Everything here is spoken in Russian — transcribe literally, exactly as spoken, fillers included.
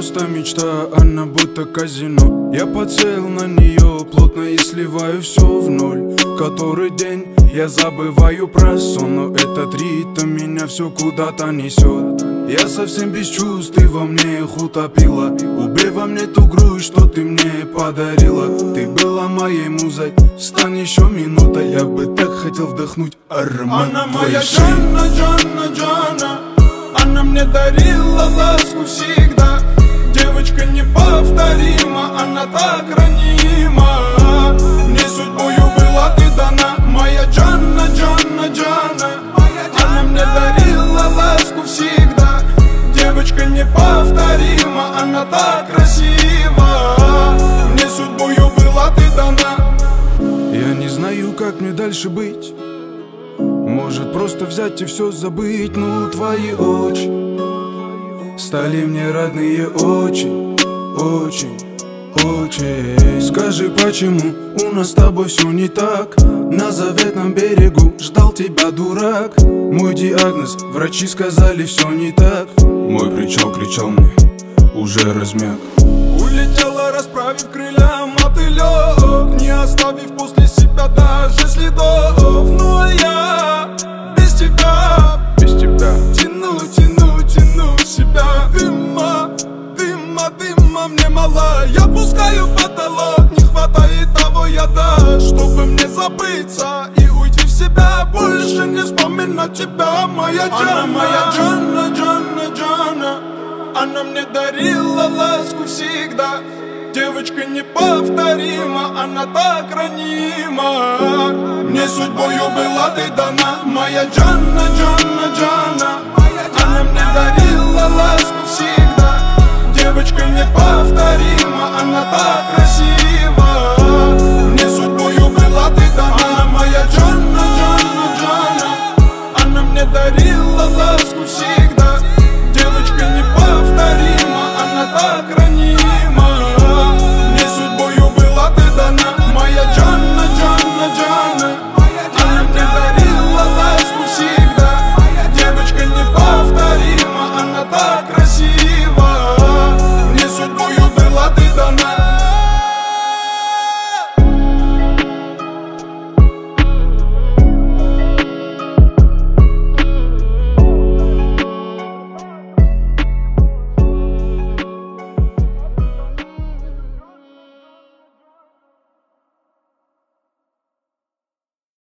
просто мечта, она будто казино. Я подсел на нее плотно и сливаю все в ноль. Который день я забываю про сон, но этот ритм меня все куда-то несет. Я совсем без чувств, ты во мне их утопила. Убей во мне ту грусть, что ты мне подарила. Ты была моей музой, стань еще минутой. Я бы так хотел вдохнуть аромат Она твоей моя шеи. Джанна, Джанна, Джанна. Она мне дарила ласку всегда. Девочка неповторима, она так ранима. Мне судьбою была ты дана. Моя Джанна, Джанна, Джанна. Она мне дарила ласку всегда. Девочка неповторима, она так красива. Мне судьбою была ты дана. Я не знаю, как мне дальше быть. Может просто взять и все забыть. Ну твои очи стали мне родные очень, очень, очень. Скажи, почему у нас с тобой все не так? На заветном берегу ждал тебя дурак. Мой диагноз, врачи сказали, все не так. Мой кричал, кричал мне, уже размяк. Улетела, расправив крылья, мотылек, не оставив после себя даже следов. Ну а я без тебя, Без тебя тяну, тяну, тяну себя. Дыма, дыма, дыма мне мало. Я пускаю потолок, не хватает того яда, чтобы мне забыться и уйти в себя. Больше не вспоминать тебя, моя Джанна. Она моя Джанна, Джанна, Джанна. Она мне дарила ласку всегда. Девочка неповторима, она так ранима. Мне судьбою была ты дана. Моя Джанна, Джанна, Джанна. Она мне дарила ласку всегда. Девочка неповторима, она так красива. Мне судьбою была ты дана. Она моя Джанна, Джанна, Джанна. Она мне дарила ласку всегда. Девочка неповторима, она так ранима.